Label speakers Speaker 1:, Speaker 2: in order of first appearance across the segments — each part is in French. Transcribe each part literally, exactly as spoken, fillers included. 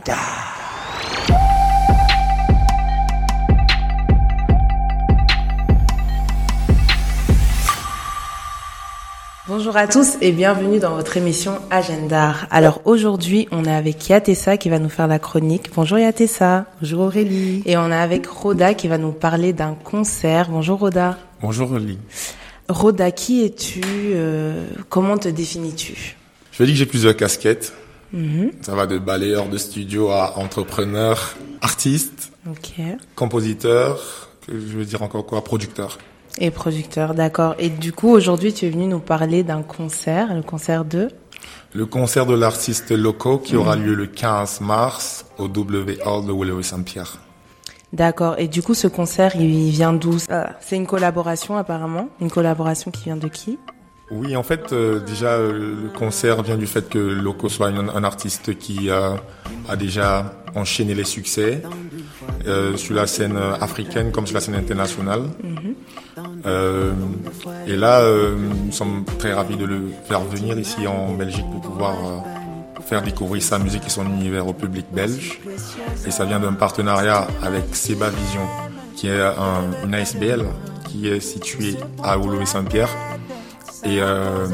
Speaker 1: Bonjour à tous et bienvenue dans votre émission Agendar. Alors aujourd'hui, on est avec Yatessa qui va nous faire la chronique. Bonjour Yatessa.
Speaker 2: Bonjour Aurélie.
Speaker 1: Et on est avec Roda qui va nous parler d'un concert. Bonjour Roda.
Speaker 3: Bonjour Aurélie.
Speaker 1: Roda, qui es-tu euh, Comment te définis-tu?
Speaker 3: Je vais dire que j'ai plusieurs casquettes.
Speaker 1: Mm-hmm.
Speaker 3: Ça va de balayeur de studio à entrepreneur, artiste,
Speaker 1: okay.
Speaker 3: compositeur, que je veux dire encore quoi, producteur.
Speaker 1: Et producteur, d'accord. Et du coup, aujourd'hui, tu es venu nous parler d'un concert, le concert de...
Speaker 3: Le concert de l'artiste Loco qui mmh. aura lieu le quinze mars au W Hall de Woluwe-Saint-Pierre.
Speaker 1: D'accord. Et du coup, ce concert, il vient d'où? euh, C'est une collaboration apparemment. Une collaboration qui vient de qui?
Speaker 3: Oui, en fait, euh, déjà, euh, le concert vient du fait que Loco soit un, un artiste qui euh, a déjà enchaîné les succès euh, sur la scène africaine comme sur la scène internationale. Mm-hmm. Euh, et là, euh, nous sommes très ravis de le faire venir ici en Belgique pour pouvoir euh, faire découvrir sa musique et son univers au public belge. Et ça vient d'un partenariat avec Seba Vision, qui est un, une A S B L qui est située à Woluwe-Saint-Pierre. Et euh,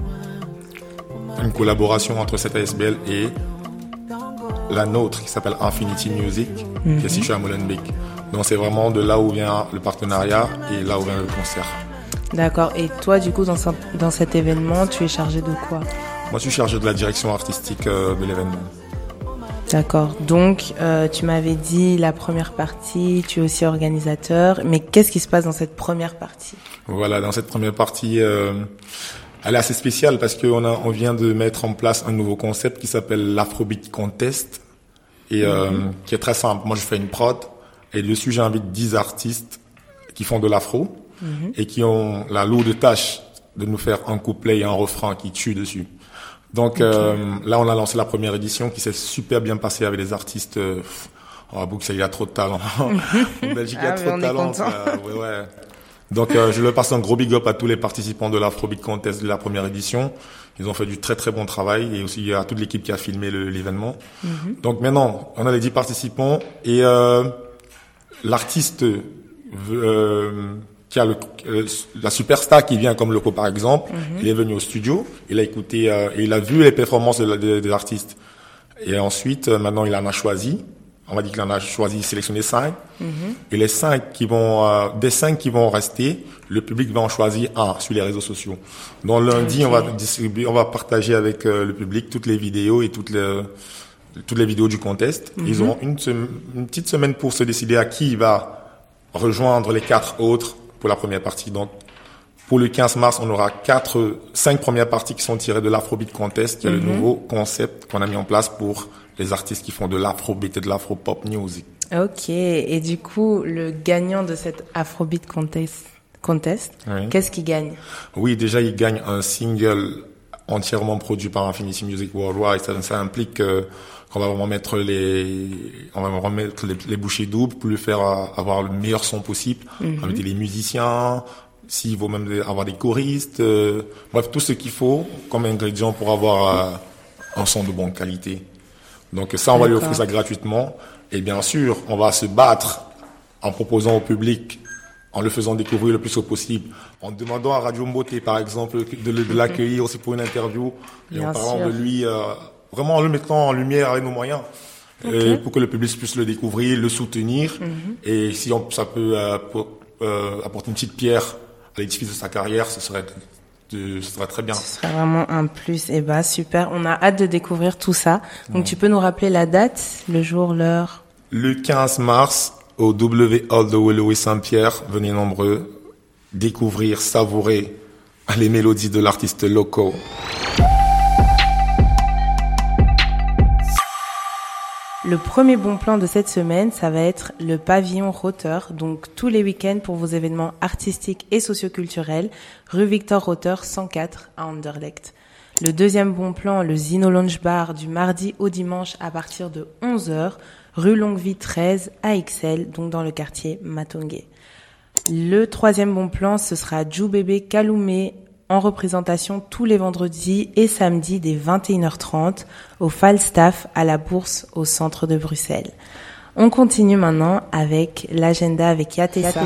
Speaker 3: une collaboration entre cette A S B L et la nôtre qui s'appelle Infinity Music, mm-hmm. qui est située à Molenbeek. Donc c'est vraiment de là où vient le partenariat et là où vient le concert.
Speaker 1: D'accord. Et toi, du coup, dans, ce, dans cet événement, tu es chargé de quoi?
Speaker 3: Moi, je suis chargé de la direction artistique euh, de l'événement.
Speaker 1: D'accord. Donc, euh, tu m'avais dit la première partie, tu es aussi organisateur. Mais qu'est-ce qui se passe dans cette première partie?
Speaker 3: Voilà, dans cette première partie, euh, elle est assez spéciale parce qu'on a, on vient de mettre en place un nouveau concept qui s'appelle l'Afrobeat Contest et euh, mm-hmm. qui est très simple. Moi, je fais une prod et dessus, j'invite dix artistes qui font de l'afro mm-hmm. et qui ont la lourde tâche de nous faire un couplet et un refrain qui tue dessus. Donc okay. euh, là, on a lancé la première édition qui s'est super bien passée avec des artistes. Euh, oh, Bruxelles, il y a trop de talent. En Belgique, il y a
Speaker 1: ah,
Speaker 3: trop de talent. Euh, ouais, ouais. Donc euh, je leur passe un gros big up à tous les participants de l'Afrobeat Contest de la première édition. Ils ont fait du très très bon travail et aussi à toute l'équipe qui a filmé le, l'événement. Mm-hmm. Donc maintenant, on a les dix participants et euh, l'artiste euh, qui a le, euh, la superstar qui vient comme Loco par exemple, mm-hmm. il est venu au studio, il a écouté euh, et il a vu les performances de, de, des artistes. Et ensuite, euh, maintenant, il en a choisi. On va dire qu'il en a choisi, sélectionné cinq. Mm-hmm. Et les cinq qui vont, euh, des cinq qui vont rester, le public va en choisir un sur les réseaux sociaux. Donc lundi, okay. on va distribuer, on va partager avec euh, le public toutes les vidéos et toutes les, toutes les vidéos du contest. Mm-hmm. Ils auront une, une petite semaine pour se décider à qui il va rejoindre les quatre autres pour la première partie. Donc, pour le quinze mars, on aura quatre, cinq premières parties qui sont tirées de l'Afrobeat Contest, qui est mm-hmm. le nouveau concept qu'on a mis en place pour les artistes qui font de l'afrobeat et de l'afropop music.
Speaker 1: Ok. Et du coup, le gagnant de cette Afrobeat Contest, contest oui. qu'est-ce qu'il gagne?
Speaker 3: Oui, déjà, il gagne un single entièrement produit par Infinity Music Worldwide. Ça, ça implique euh, qu'on va vraiment mettre les, on va vraiment mettre les, les bouchées doubles pour lui faire euh, avoir le meilleur son possible. Mm-hmm. Inviter les musiciens, s'il faut même avoir des choristes, euh, bref, tout ce qu'il faut comme ingrédient pour avoir euh, un son de bonne qualité. Donc ça, on D'accord. va lui offrir ça gratuitement. Et bien sûr, on va se battre en proposant au public, en le faisant découvrir le plus possible, en demandant à Radio Mboté, par exemple, de, de l'accueillir aussi pour une interview, et bien en parlant sûr. de lui, euh, vraiment en le mettant en lumière avec nos moyens, okay. euh, pour que le public puisse le découvrir, le soutenir. Mm-hmm. Et si on, ça peut euh, pour, euh, apporter une petite pierre à l'édifice de sa carrière, ce serait... De, ce serait très bien.
Speaker 1: Ce serait vraiment un plus. Et bah, super. On a hâte de découvrir tout ça. Donc, mmh. tu peux nous rappeler la date, le jour, l'heure?
Speaker 3: Le quinze mars, au W Hall de Woluwe-Saint-Pierre. Venez nombreux découvrir, savourer les mélodies de l'artiste Loco.
Speaker 1: Le premier bon plan de cette semaine, ça va être le pavillon Rotter, donc tous les week-ends pour vos événements artistiques et socioculturels, rue Victor Rotter cent quatre à Anderlecht. Le deuxième bon plan, le Zino Lounge Bar du mardi au dimanche à partir de onze heures, rue Longuevie treize à Ixelles, donc dans le quartier Matongué. Le troisième bon plan, ce sera Djou Bébé Kaloumé en représentation tous les vendredis et samedis dès vingt et une heures trente au Falstaff à la Bourse au centre de Bruxelles. On continue maintenant avec l'agenda avec Yatessa.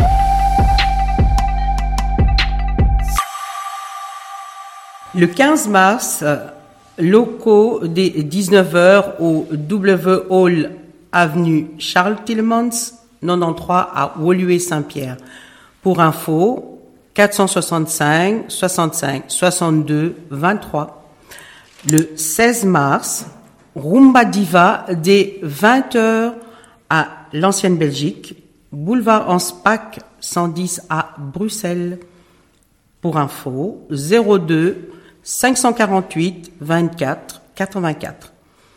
Speaker 2: Le quinze mars, locaux dès dix-neuf heures au W Hall avenue Charles Tillemans, quatre-vingt-treize à Woluwe-Saint-Pierre. Pour info, quatre cent soixante-cinq soixante-cinq soixante-deux vingt-trois. Le seize mars, Rumba Diva dès vingt heures à l'Ancienne Belgique, boulevard Anspach cent dix à Bruxelles. Pour info, zéro deux cinq cent quarante-huit vingt-quatre quatre-vingt-quatre.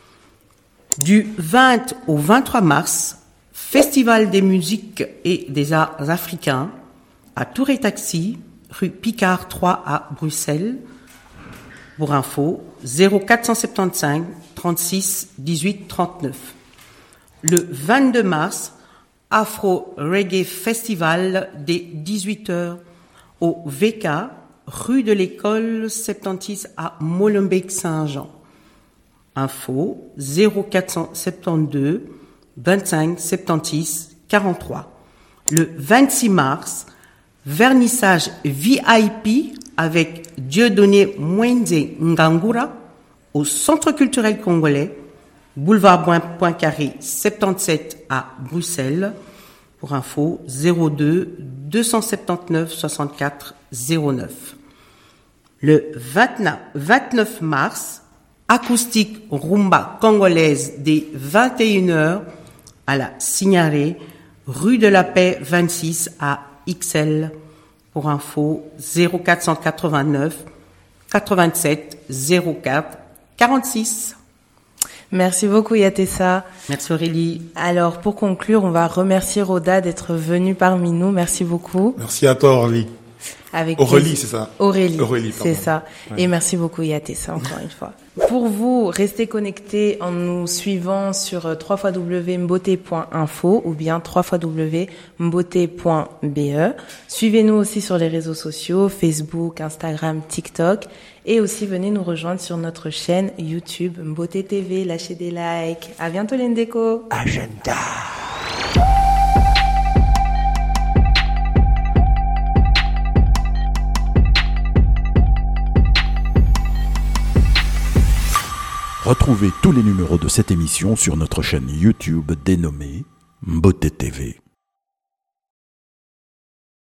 Speaker 2: Du vingt au vingt-trois mars, Festival des musiques et des arts africains à Tour et Taxi, rue Picard trois à Bruxelles. Pour info, zéro quatre cent soixante-quinze trente-six dix-huit trente-neuf. Le vingt-deux mars, Afro Reggae Festival dès dix-huit heures au V K, rue de l'École soixante-dix à Molenbeek-Saint-Jean. Info zéro quatre cent soixante-douze vingt-cinq soixante-dix quarante-trois. Le vingt-six mars, vernissage V I P avec Dieudonné Mwenze Ngangura au Centre culturel congolais, boulevard Poincaré soixante-dix-sept à Bruxelles. Pour info, zéro deux deux cent soixante-dix-neuf soixante-quatre zéro neuf. Le vingt-neuf mars, acoustique rumba congolaise dès vingt et une heures à la Signarée, rue de la Paix vingt-six à X L. Pour info, zéro quatre cent quatre-vingt-neuf quatre-vingt-sept zéro quatre quarante-six.
Speaker 1: Merci beaucoup Yatessa.
Speaker 2: Merci Aurélie.
Speaker 1: Alors pour conclure, on va remercier Roda d'être venue parmi nous. Merci beaucoup.
Speaker 3: Merci à toi Aurélie.
Speaker 1: Avec
Speaker 3: Aurélie, c'est ça.
Speaker 1: Aurélie,
Speaker 3: Aurélie
Speaker 1: c'est ça. Ouais. Et merci beaucoup Yatessa encore une fois. Pour vous, restez connectés en nous suivant sur w w w point mbote point info ou bien w w w point mbote point b e. Suivez-nous aussi sur les réseaux sociaux, Facebook, Instagram, TikTok. Et aussi, venez nous rejoindre sur notre chaîne YouTube Mbote T V. Lâchez des likes. À bientôt l'Indéco.
Speaker 4: Agenda. Retrouvez tous les numéros de cette émission sur notre chaîne YouTube dénommée Mbote T V.